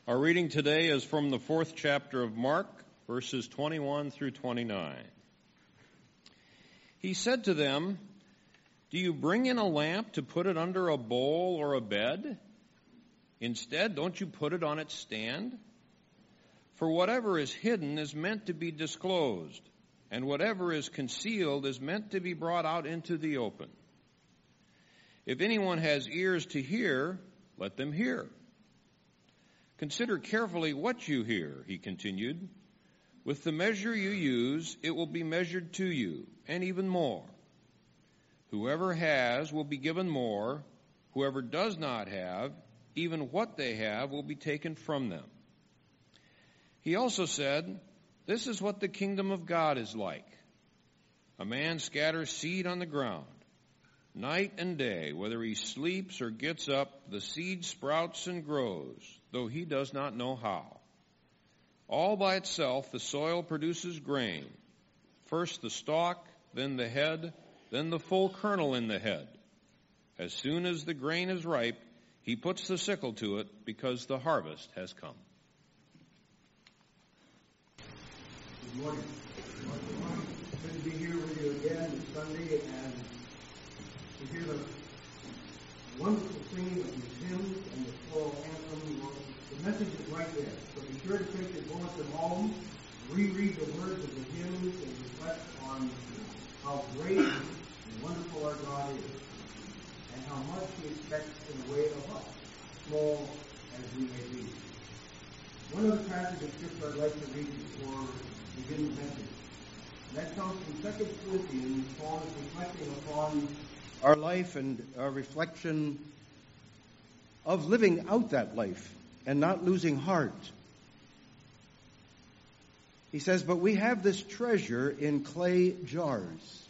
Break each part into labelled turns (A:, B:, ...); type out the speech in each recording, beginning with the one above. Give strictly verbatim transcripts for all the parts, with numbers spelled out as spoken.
A: Our reading today is from the fourth chapter of Mark, verses twenty-one through twenty-nine. He said to them, "Do you bring in a lamp to put it under a bowl or a bed? Instead, don't you put it on its stand? For whatever is hidden is meant to be disclosed, and whatever is concealed is meant to be brought out into the open. If anyone has ears to hear, let them hear. Consider carefully what you hear," he continued. "With the measure you use, it will be measured to you, and even more. Whoever has will be given more. Whoever does not have, even what they have will be taken from them." He also said, "This is what the kingdom of God is like. A man scatters seed on the ground. Night and day, whether he sleeps or gets up, the seed sprouts and grows, though he does not know how. All by itself, the soil produces grain. First the stalk, then the head, then the full kernel in the head. As soon as the grain is ripe, he puts the sickle to it because the harvest has come."
B: Good morning. Good morning. Good to be here with you again this Sunday and to hear the wonderful singing of these hymns and the choral anthem. Well, the message is right there. So be sure to take your bulletin home, reread the words of the hymns, and reflect on how great and wonderful our God is, and how much He expects in the way of us, small as we may be. One other passage of Scripture I'd like to read before we begin the message. And that comes from Second Corinthians. Paul is reflecting upon our life and our reflection of living out that life and not losing heart. He says, "But we have this treasure in clay jars."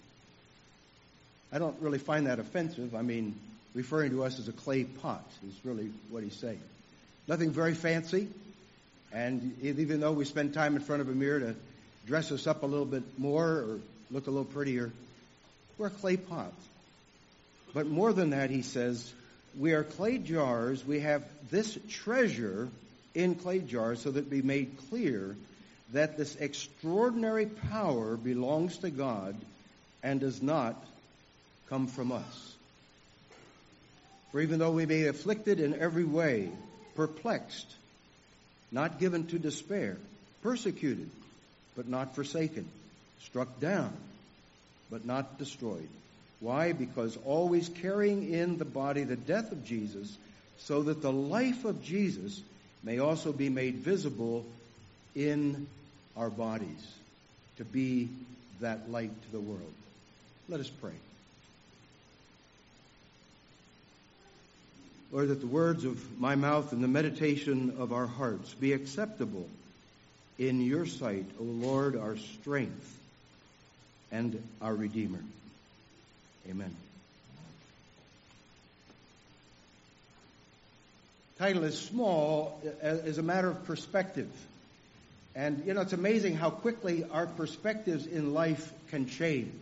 B: I don't really find that offensive. I mean, referring to us as a clay pot is really what he's saying. Nothing very fancy. And even though we spend time in front of a mirror to dress us up a little bit more or look a little prettier, we're a clay pot. But more than that, he says, we are clay jars. We have this treasure in clay jars so that it be made clear that this extraordinary power belongs to God and does not come from us. For even though we may be afflicted in every way, perplexed, not given to despair, persecuted, but not forsaken, struck down, but not destroyed. Why? Because always carrying in the body the death of Jesus, so that the life of Jesus may also be made visible in our bodies, to be that light to the world. Let us pray. Lord, that the words of my mouth and the meditation of our hearts be acceptable in your sight, O Lord, our strength and our Redeemer. Amen. The title is small as a matter of perspective. And, you know, it's amazing how quickly our perspectives in life can change.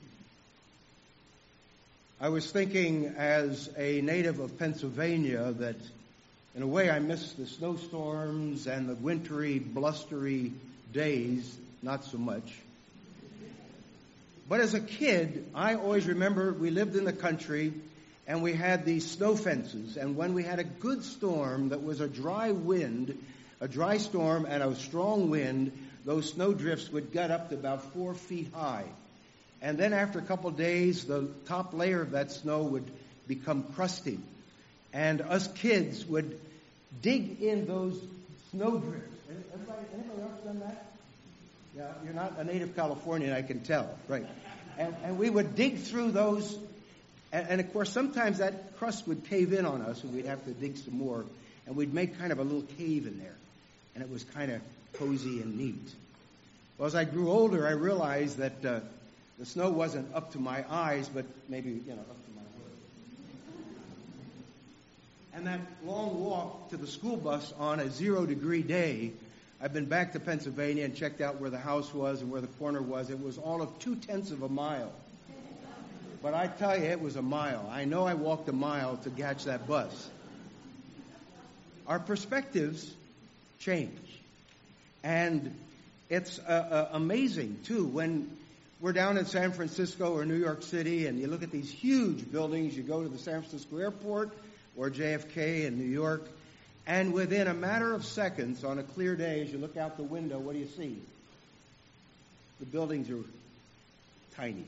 B: I was thinking as a native of Pennsylvania that, in a way, I miss the snowstorms and the wintry, blustery days, not so much. But as a kid, I always remember we lived in the country and we had these snow fences. And when we had a good storm that was a dry wind, a dry storm and a strong wind, those snow drifts would get up to about four feet high. And then after a couple of days, the top layer of that snow would become crusty. And us kids would dig in those snow drifts. Everybody, anybody else done that? Yeah, you're not a native Californian, I can tell. Right. And, and we would dig through those. And, and, of course, sometimes that crust would cave in on us, and we'd have to dig some more. And we'd make kind of a little cave in there. And it was kind of cozy and neat. Well, as I grew older, I realized that uh, the snow wasn't up to my eyes, but maybe, you know, up to my hood. And that long walk to the school bus on a zero-degree day, I've been back to Pennsylvania and checked out where the house was and where the corner was. It was all of two-tenths of a mile. But I tell you, it was a mile. I know I walked a mile to catch that bus. our perspectives change. And it's uh, uh, amazing, too, when we're down in San Francisco or New York City and you look at these huge buildings. You go to the San Francisco airport or J F K in New York, and within a matter of seconds, on a clear day, as you look out the window, what do you see? The buildings are tiny.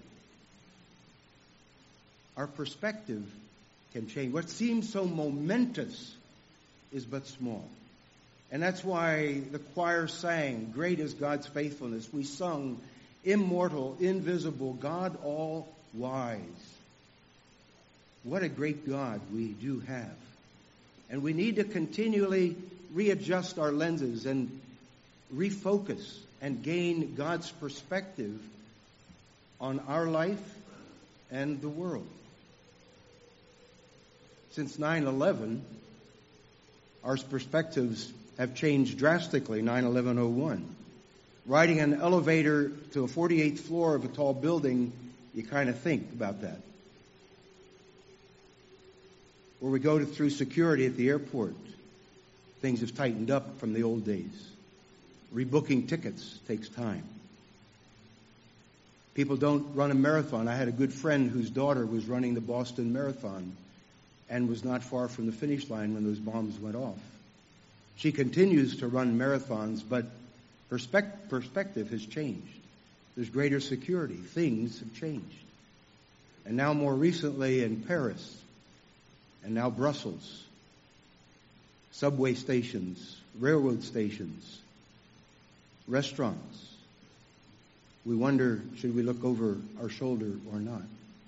B: Our perspective can change. What seems so momentous is but small. And that's why the choir sang, "Great is God's faithfulness." We sung, "Immortal, invisible, God all-wise." What a great God we do have. And we need to continually readjust our lenses and refocus and gain God's perspective on our life and the world. Since nine eleven, our perspectives have changed drastically. nine eleven oh one. Riding an elevator to a forty-eighth floor of a tall building, you kind of think about that. Or we go to, through security at the airport. Things have tightened up from the old days. Rebooking tickets takes time. People don't run a marathon. I had a good friend whose daughter was running the Boston Marathon and was not far from the finish line when those bombs went off. She continues to run marathons, but perspect- perspective has changed. There's greater security. Things have changed. And now more recently in Paris, and now Brussels, subway stations, railroad stations, restaurants. We wonder, should we look over our shoulder or not?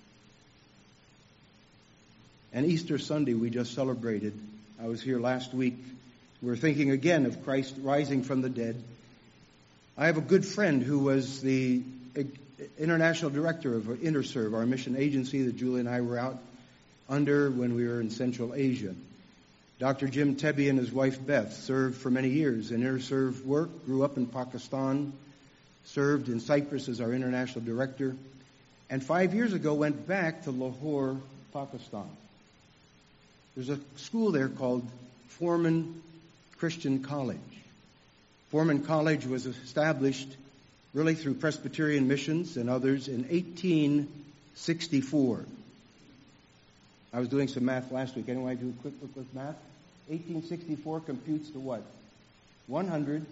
B: And Easter Sunday we just celebrated. I was here last week. We were thinking again of Christ rising from the dead. I have a good friend who was the international director of InterServe, our mission agency that Julie and I were out under when we were in Central Asia. Doctor Jim Tebby and his wife Beth served for many years in InterServe work, grew up in Pakistan, served in Cyprus as our international director, and five years ago went back to Lahore, Pakistan. There's a school there called Foreman Christian College. Foreman College was established really through Presbyterian missions and others in eighteen sixty-four. I was doing some math last week. Anyone do a quick look with math? eighteen sixty-four computes to what? one hundred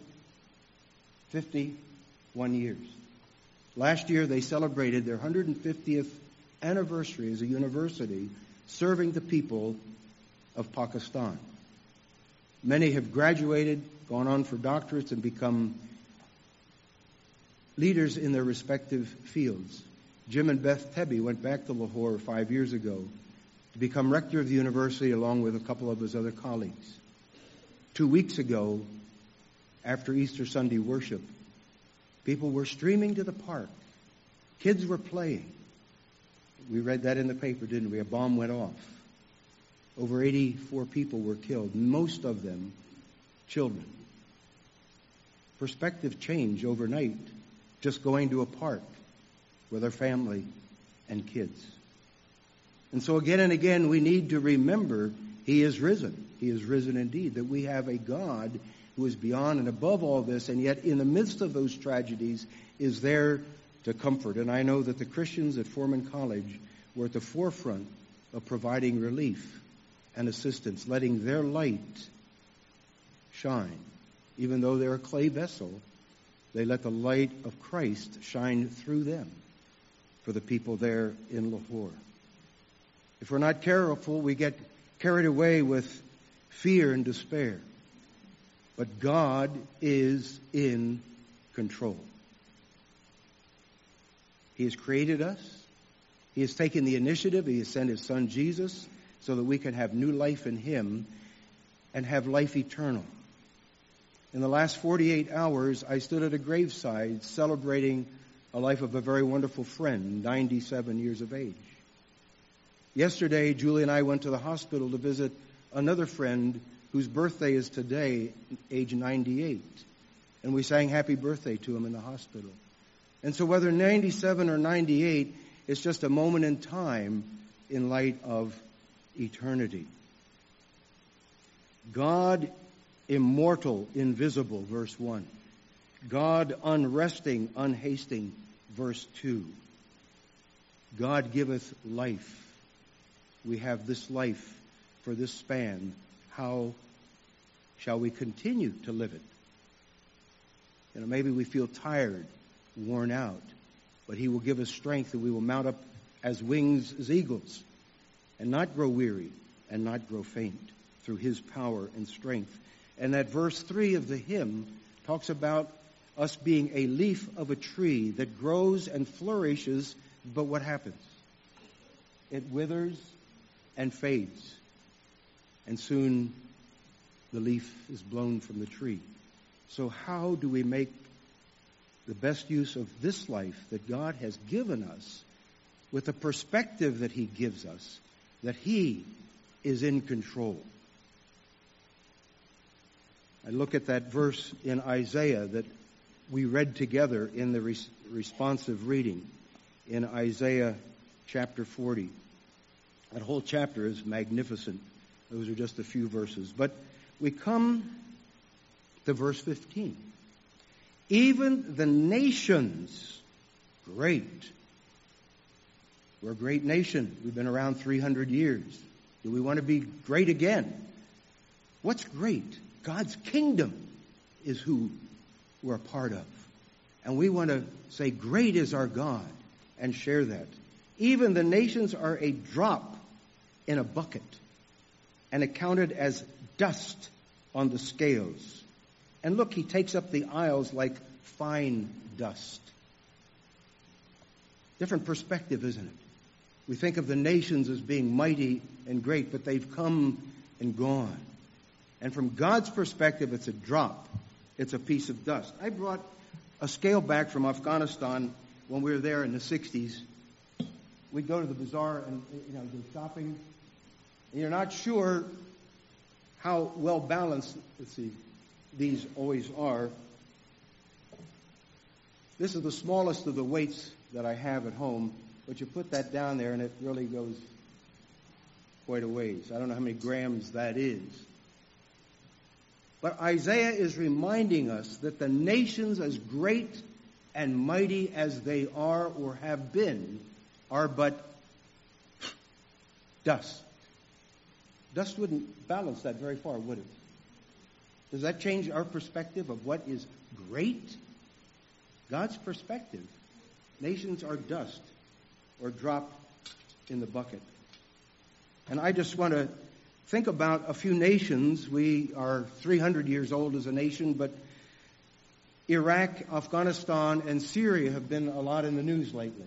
B: fifty-one years. Last year they celebrated their one hundred fiftieth anniversary as a university serving the people of Pakistan. Many have graduated, gone on for doctorates, and become leaders in their respective fields. Jim and Beth Tebby went back to Lahore five years ago to become rector of the university along with a couple of his other colleagues. Two weeks ago, after Easter Sunday worship, people were streaming to the park. Kids were playing. We read that in the paper, didn't we? A bomb went off. Over eighty-four people were killed, most of them children. Perspective change overnight, just going to a park with our family and kids. And so again and again, we need to remember He is risen. He is risen indeed, that we have a God who is beyond and above all this, and yet in the midst of those tragedies is there to comfort. And I know that the Christians at Foreman College were at the forefront of providing relief and assistance, letting their light shine. Even though they're a clay vessel, they let the light of Christ shine through them for the people there in Lahore. If we're not careful, we get carried away with fear and despair. But God is in control. He has created us. He has taken the initiative. He has sent His Son Jesus so that we can have new life in Him and have life eternal. In the last forty-eight hours, I stood at a graveside celebrating a life of a very wonderful friend, ninety-seven years of age. Yesterday, Julie and I went to the hospital to visit another friend whose birthday is today, age ninety-eight. And we sang happy birthday to him in the hospital. And so whether ninety-seven or ninety-eight, it's just a moment in time in light of eternity. God immortal, invisible, verse one. God unresting, unhasting, verse two. God giveth life. We have this life for this span. How shall we continue to live it? You know, maybe we feel tired, worn out, but He will give us strength and we will mount up as wings as eagles and not grow weary and not grow faint through His power and strength. And that verse three of the hymn talks about us being a leaf of a tree that grows and flourishes, but what happens? It withers and fades, and soon the leaf is blown from the tree. So how do we make the best use of this life that God has given us with the perspective that He gives us, that He is in control? I look at that verse in Isaiah that we read together in the res- responsive reading in Isaiah chapter forty. That whole chapter is magnificent. Those are just a few verses. But we come to verse fifteen. Even the nations, great. We're a great nation. We've been around three hundred years. Do we want to be great again? What's great? God's kingdom is who we're a part of. And we want to say, great is our God, and share that. Even the nations are a drop in a bucket and accounted as dust on the scales. And look, He takes up the isles like fine dust. Different perspective, isn't it? We think of the nations as being mighty and great, but they've come and gone. And from God's perspective, it's a drop. It's a piece of dust. I brought a scale back from Afghanistan when we were there in the sixties. We'd go to the bazaar and, you know, go shopping. And you're not sure how well balanced, let's see, these always are. This is the smallest of the weights that I have at home, but you put that down there and it really goes quite a ways. I don't know how many grams that is. But Isaiah is reminding us that the nations, as great and mighty as they are or have been, are but dust. Dust wouldn't balance that very far, would it? Does that change our perspective of what is great? God's perspective. Nations are dust or drop in the bucket. And I just want to think about a few nations. We are three hundred years old as a nation, but Iraq, Afghanistan, and Syria have been a lot in the news lately.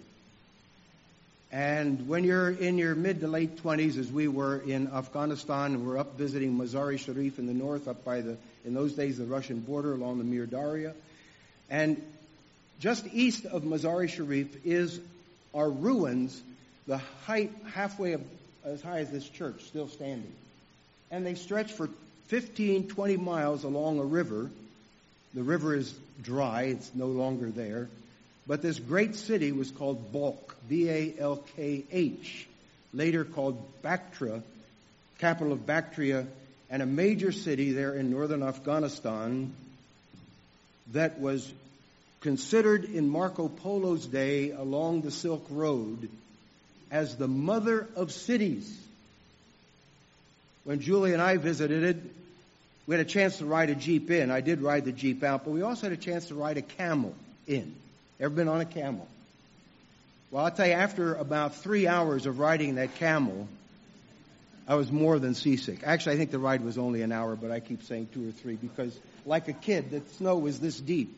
B: And when you're in your mid to late twenties, as we were in Afghanistan, and we're up visiting Mazar-e-Sharif in the north, up by the, in those days, the Russian border along the Mir Darya. And just east of Mazar-e-Sharif is our ruins, the height halfway up, as high as this church, still standing. And they stretch for fifteen, twenty miles along a river. The river is dry. It's no longer there. But this great city was called Balkh, B A L K H, later called Bactria, capital of Bactria, and a major city there in northern Afghanistan that was considered in Marco Polo's day along the Silk Road as the mother of cities. When Julie and I visited it, we had a chance to ride a Jeep in. I did ride the Jeep out, but we also had a chance to ride a camel in. Ever been on a camel? Well, I'll tell you, after about three hours of riding that camel, I was more than seasick. Actually, I think the ride was only an hour, but I keep saying two or three because, like a kid, the snow was this deep.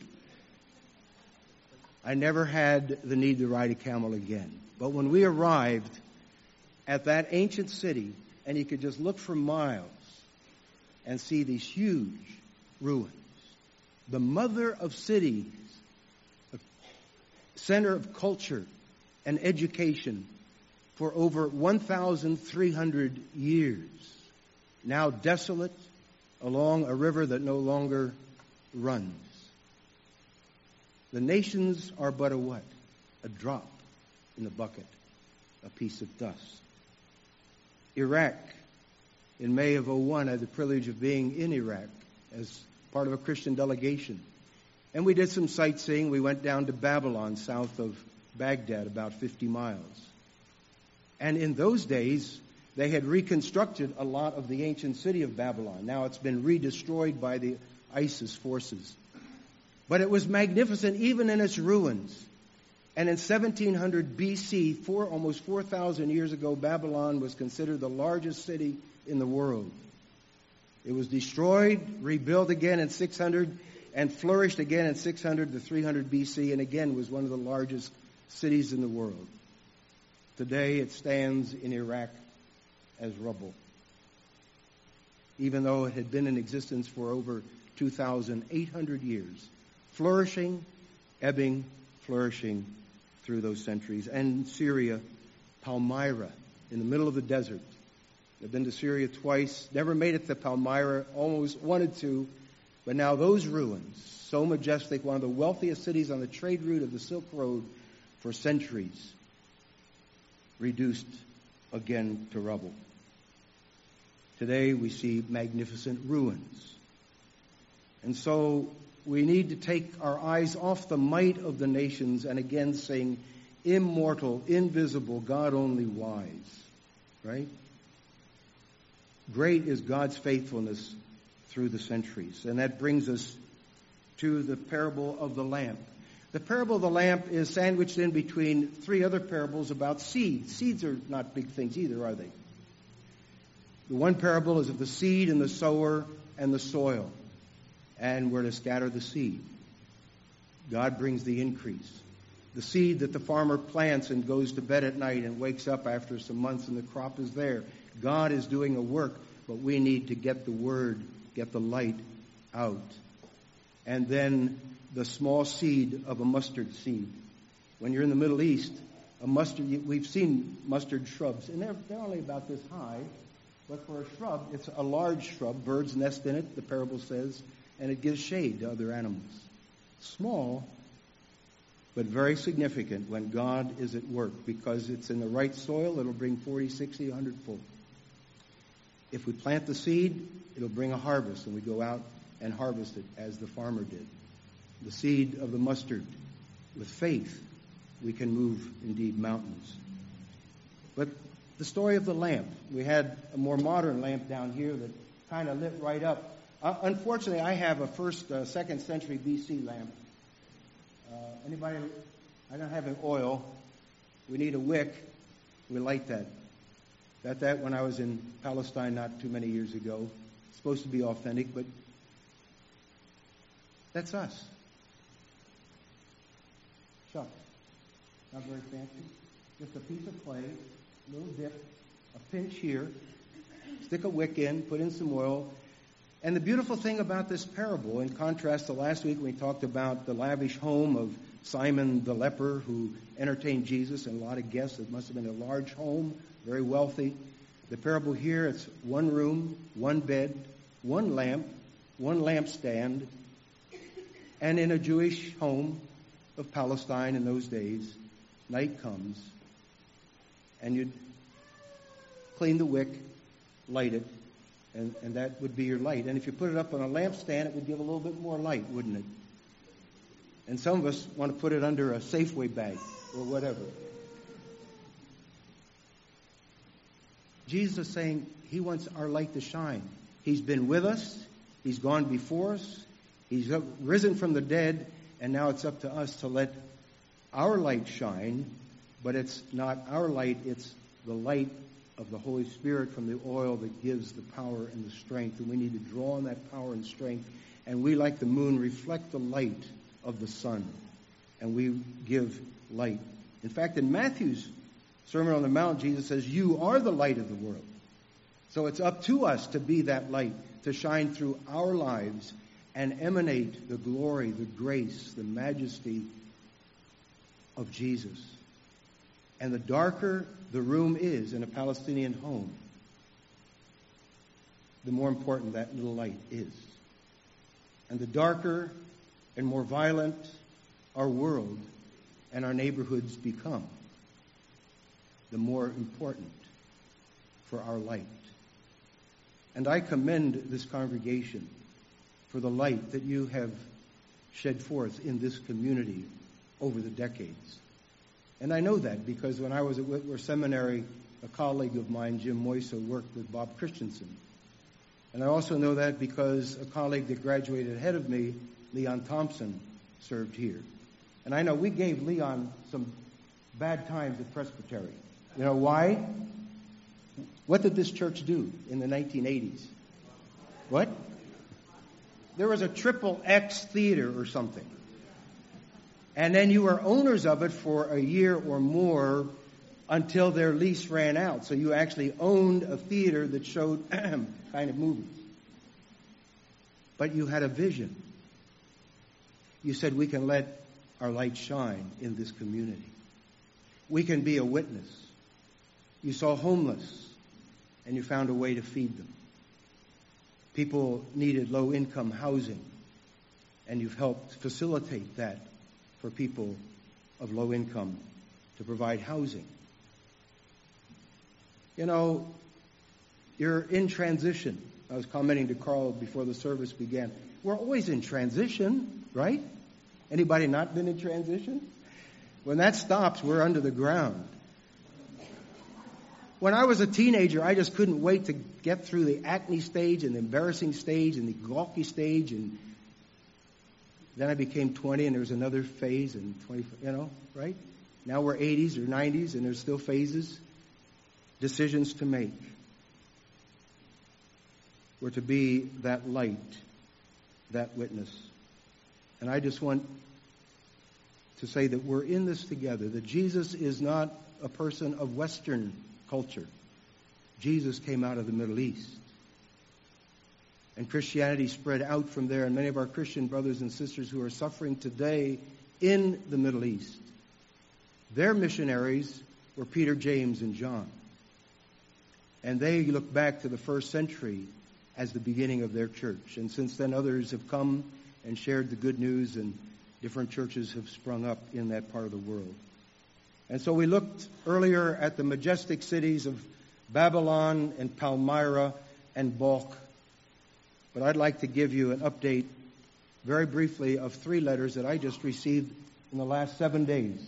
B: I never had the need to ride a camel again. But when we arrived at that ancient city, and you could just look for miles and see these huge ruins, the mother of cities, a center of culture and education for over one thousand three hundred years, now desolate along a river that no longer runs. The nations are but a what? A drop in the bucket, a piece of dust. Iraq, In May of oh one, I had the privilege of being in Iraq as part of a Christian delegation. And we did some sightseeing. We went down to Babylon, south of Baghdad, about fifty miles. And in those days, they had reconstructed a lot of the ancient city of Babylon. Now it's been redestroyed by the ISIS forces. But it was magnificent even in its ruins. And in seventeen hundred B C, four, almost four thousand years ago, Babylon was considered the largest city in the world. It was destroyed, rebuilt again in six hundred, and flourished again in six hundred to three hundred B C, and again was one of the largest cities in the world. Today it stands in Iraq as rubble, even though it had been in existence for over two thousand eight hundred years, flourishing, ebbing, flourishing through those centuries. And Syria, Palmyra, in the middle of the desert. I've been to Syria twice, never made it to Palmyra, almost wanted to, but now those ruins, so majestic, one of the wealthiest cities on the trade route of the Silk Road for centuries, reduced again to rubble. Today we see magnificent ruins. And so we need to take our eyes off the might of the nations and again sing, immortal, invisible, God only wise. Right? Great is God's faithfulness through the centuries. And that brings us to the parable of the lamp. The parable of the lamp is sandwiched in between three other parables about seeds. Seeds are not big things either, are they? The one parable is of the seed and the sower and the soil. And we're to scatter the seed. God brings the increase. The seed that the farmer plants and goes to bed at night and wakes up after some months and the crop is there. God is doing a work, but we need to get the word, get the light out. And then the small seed of a mustard seed. When you're in the Middle East, a mustard, we've seen mustard shrubs, and they're, they're only about this high. But for a shrub, it's a large shrub. Birds nest in it, the parable says, and it gives shade to other animals. Small, but very significant when God is at work, because it's in the right soil, it'll bring forty, sixty, one hundred fold. If we plant the seed, it'll bring a harvest, and we go out and harvest it as the farmer did. The seed of the mustard. With faith, we can move, indeed, mountains. But the story of the lamp. We had a more modern lamp down here that kind of lit right up. Uh, unfortunately, I have a first, uh, second century B C lamp. Uh, anybody? I don't have an oil. We need a wick. We light that. Got that when I was in Palestine not too many years ago. It's supposed to be authentic, but that's us. Shucks. Not very fancy. Just a piece of clay, a little dip, a pinch here, stick a wick in, put in some oil. And the beautiful thing about this parable, in contrast to last week when we talked about the lavish home of Simon the leper who entertained Jesus and a lot of guests, it must have been a large home, very wealthy. The parable here, it's one room, one bed, one lamp, one lampstand, and in a Jewish home of Palestine in those days, night comes, and you'd clean the wick, light it, and, and that would be your light. And if you put it up on a lampstand, it would give a little bit more light, wouldn't it? And some of us want to put it under a Safeway bag or whatever. Jesus is saying he wants our light to shine. He's been with us. He's gone before us. He's risen from the dead, and now it's up to us to let our light shine, but it's not our light, it's the light of the Holy Spirit from the oil that gives the power and the strength, and we need to draw on that power and strength, and we, like the moon, reflect the light of the sun, and we give light. In fact, in Matthew's Sermon on the Mount, Jesus says, you are the light of the world. So it's up to us to be that light, to shine through our lives and emanate the glory, the grace, the majesty of Jesus. And the darker the room is in a Palestinian home, the more important that little light is. And the darker and more violent our world and our neighborhoods become, the more important for our light. And I commend this congregation for the light that you have shed forth in this community over the decades. And I know that because when I was at Whitworth Seminary, a colleague of mine, Jim Moiso, worked with Bob Christensen. And I also know that because a colleague that graduated ahead of me, Leon Thompson, served here. And I know we gave Leon some bad times at Presbytery. You know why? What did this church do in the nineteen eighties? What? There was a triple X theater or something. And then you were owners of it for a year or more until their lease ran out. So you actually owned a theater that showed kind of movies. But you had a vision. You said, we can let our light shine in this community. We can be a witness. You saw homeless, and you found a way to feed them. People needed low-income housing, and you've helped facilitate that for people of low income to provide housing. You know, you're in transition. I was commenting to Carl before the service began. We're always in transition, right? Anybody not been in transition? When that stops, we're under the ground. When I was a teenager, I just couldn't wait to get through the acne stage and the embarrassing stage and the gawky stage. And then I became twenty and there was another phase and twenty, you know, right? Now we're eighties or nineties and there's still phases, decisions to make. We're to be that light, that witness. And I just want to say that we're in this together, that Jesus is not a person of Western culture. Jesus came out of the Middle East. And Christianity spread out from there, and many of our Christian brothers and sisters who are suffering today in the Middle East, their missionaries were Peter, James, and John. And they look back to the first century as the beginning of their church. And since then, others have come and shared the good news, and different churches have sprung up in that part of the world. And so we looked earlier at the majestic cities of Babylon and Palmyra and Balkh. But I'd like to give you an update very briefly of three letters that I just received in the last seven days.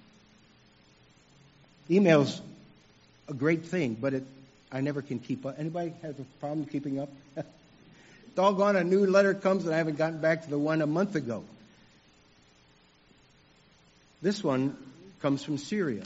B: Email's a great thing, but it, I never can keep up. Anybody has a problem keeping up? Doggone, a new letter comes and I haven't gotten back to the one a month ago. This one comes from Syria,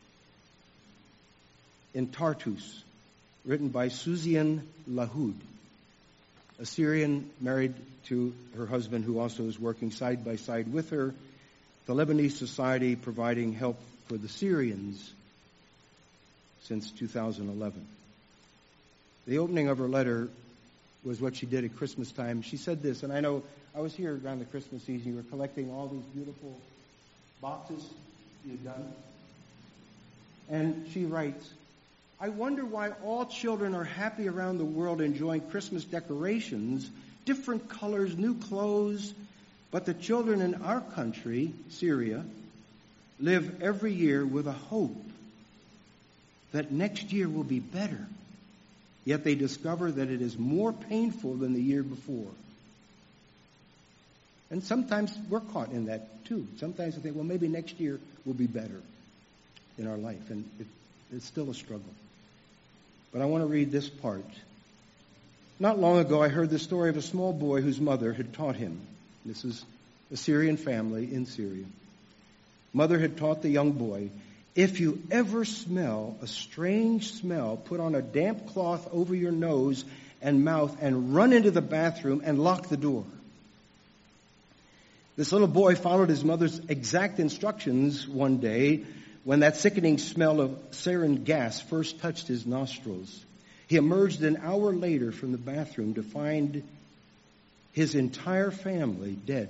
B: in Tartus, written by Suzian Lahoud, a Syrian married to her husband who also is working side by side with her, the Lebanese Society providing help for the Syrians since two thousand eleven. The opening of her letter was what she did at Christmas time. She said this, and I know I was here around the Christmas season. You were collecting all these beautiful boxes you've done. And she writes, I wonder why all children are happy around the world enjoying Christmas decorations, different colors, new clothes, but the children in our country, Syria, live every year with a hope that next year will be better. Yet they discover that it is more painful than the year before. And sometimes we're caught in that too. Sometimes we think, well, maybe next year will be better in our life. And it, it's still a struggle. But I want to read this part. Not long ago, I heard the story of a small boy whose mother had taught him. This is a Syrian family in Syria. Mother had taught the young boy, if you ever smell a strange smell, put on a damp cloth over your nose and mouth and run into the bathroom and lock the door. This little boy followed his mother's exact instructions one day when that sickening smell of sarin gas first touched his nostrils. He emerged an hour later from the bathroom to find his entire family dead.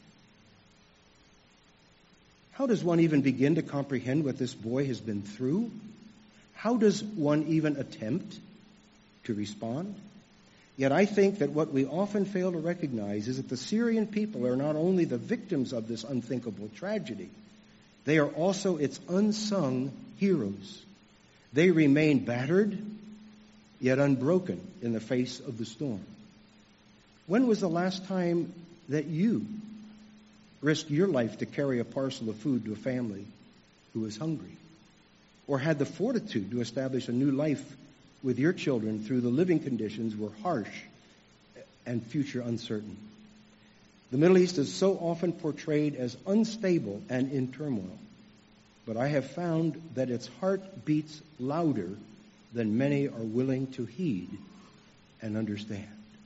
B: How does one even begin to comprehend what this boy has been through? How does one even attempt to respond? Yet I think that what we often fail to recognize is that the Syrian people are not only the victims of this unthinkable tragedy, they are also its unsung heroes. They remain battered, yet unbroken in the face of the storm. When was the last time that you risked your life to carry a parcel of food to a family who was hungry? Or had the fortitude to establish a new life with your children through the living conditions were harsh and future uncertain? The Middle East is so often portrayed as unstable and in turmoil, but I have found that its heart beats louder than many are willing to heed and understand.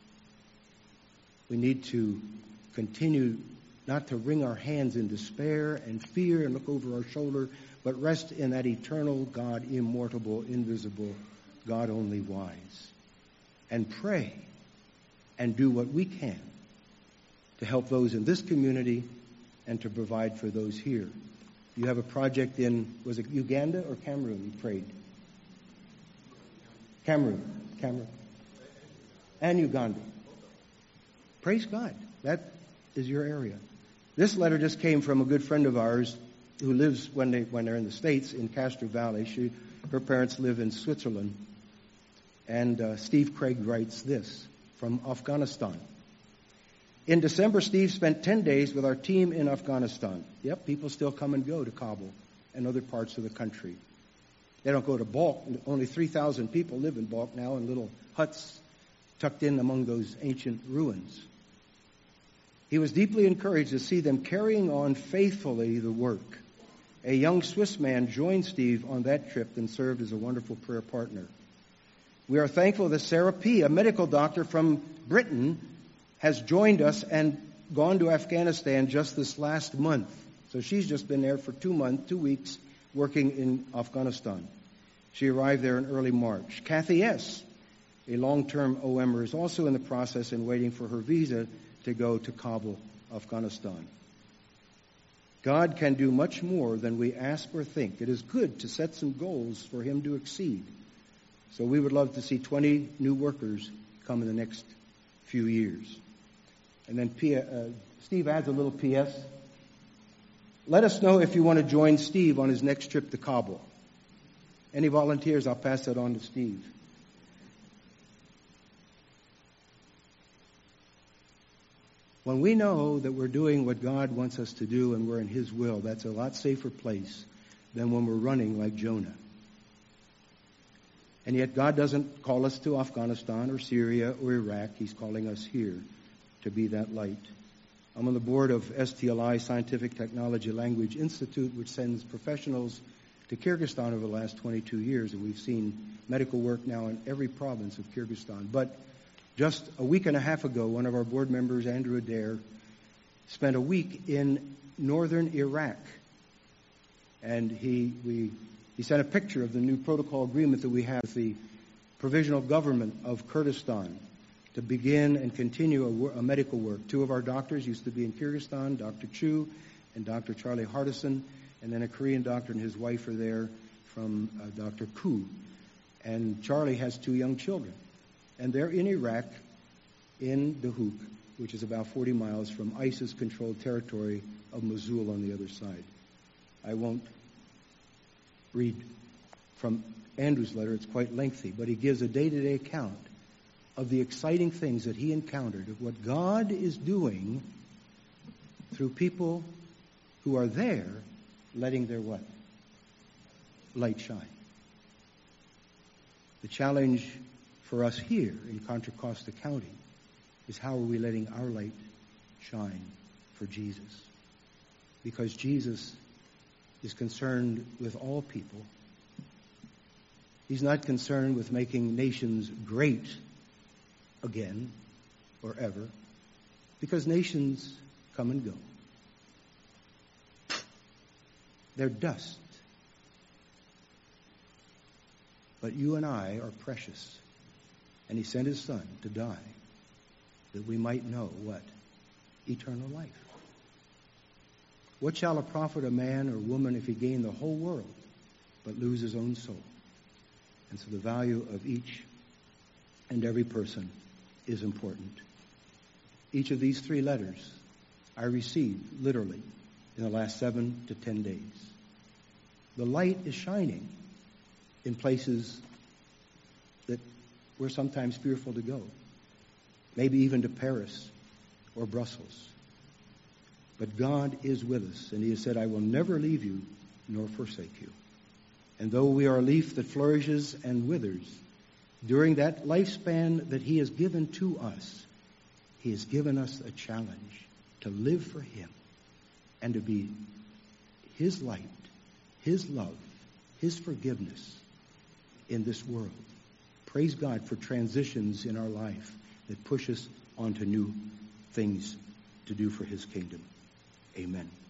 B: We need to continue not to wring our hands in despair and fear and look over our shoulder, but rest in that eternal God, immortal, invisible, God only wise. And pray and do what we can to help those in this community and to provide for those here. You have a project in, was it Uganda or Cameroon you prayed? Cameroon. Cameroon. And Uganda. Praise God. That is your area. This letter just came from a good friend of ours who lives, when, they, when they're in the States, in Castro Valley. She, her parents live in Switzerland. And uh, Steve Craig writes this from Afghanistan. In December, Steve spent ten days with our team in Afghanistan. Yep, people still come and go to Kabul and other parts of the country. They don't go to Balk. Only three thousand people live in Balk now in little huts tucked in among those ancient ruins. He was deeply encouraged to see them carrying on faithfully the work. A young Swiss man joined Steve on that trip and served as a wonderful prayer partner. We are thankful that Sarah P., a medical doctor from Britain, has joined us and gone to Afghanistan just this last month. So she's just been there for two months, two weeks, working in Afghanistan. She arrived there in early March. Kathy S., a long-term O M er, is also in the process and waiting for her visa to go to Kabul, Afghanistan. God can do much more than we ask or think. It is good to set some goals for Him to exceed. So we would love to see twenty new workers come in the next few years. And then P- uh, Steve adds a little P S. Let us know if you want to join Steve on his next trip to Kabul. Any volunteers? I'll pass that on to Steve. When we know that we're doing what God wants us to do and we're in His will, that's a lot safer place than when we're running like Jonah. And yet God doesn't call us to Afghanistan or Syria or Iraq. He's calling us here to be that light. I'm on the board of S T L I, Scientific Technology Language Institute, which sends professionals to Kyrgyzstan over the last twenty-two years, and we've seen medical work now in every province of Kyrgyzstan. But just a week and a half ago, one of our board members, Andrew Adair, spent a week in northern Iraq. And he we he sent a picture of the new protocol agreement that we have with the provisional government of Kurdistan to begin and continue a, a medical work. Two of our doctors used to be in Kyrgyzstan, Doctor Chu and Doctor Charlie Hardison, and then a Korean doctor and his wife are there from uh, Doctor Koo. And Charlie has two young children. And they're in Iraq, in Dahuk, which is about forty miles from ISIS-controlled territory of Mosul on the other side. I won't read from Andrew's letter. It's quite lengthy, but he gives a day-to-day account of the exciting things that he encountered, of what God is doing through people who are there letting their what? Light shine. The challenge for us here in Contra Costa County is how are we letting our light shine for Jesus? Because Jesus is concerned with all people. He's not concerned with making nations great again or ever, because nations come and go. They're dust. But you and I are precious. And He sent His Son to die that we might know what? Eternal life. What shall it profit a man or woman if he gain the whole world but lose his own soul? And so the value of each and every person is important. Each of these three letters I received literally in the last seven to ten days. The light is shining in places that we're sometimes fearful to go. Maybe even to Paris or Brussels. But God is with us, and He has said, I will never leave you nor forsake you. And though we are a leaf that flourishes and withers, during that lifespan that He has given to us, He has given us a challenge to live for Him and to be His light, His love, His forgiveness in this world. Praise God for transitions in our life that push us onto new things to do for His kingdom. Amen.